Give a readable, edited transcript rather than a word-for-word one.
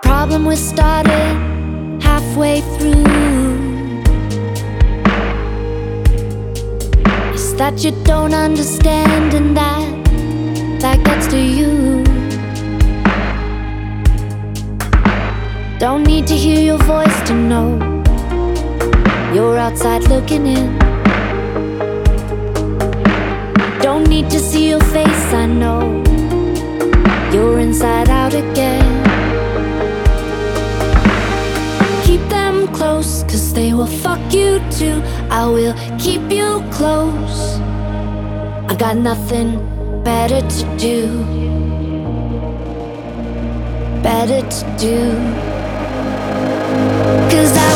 problem we started halfway through is that you don't understand, and that gets to you. Don't need to hear your voice to know you're outside looking in. Don't need to see your face, I know you're inside out again. Keep them close, 'cause they will fuck you too. I will keep you close. I got nothing better to do. Better to do. 'Cause I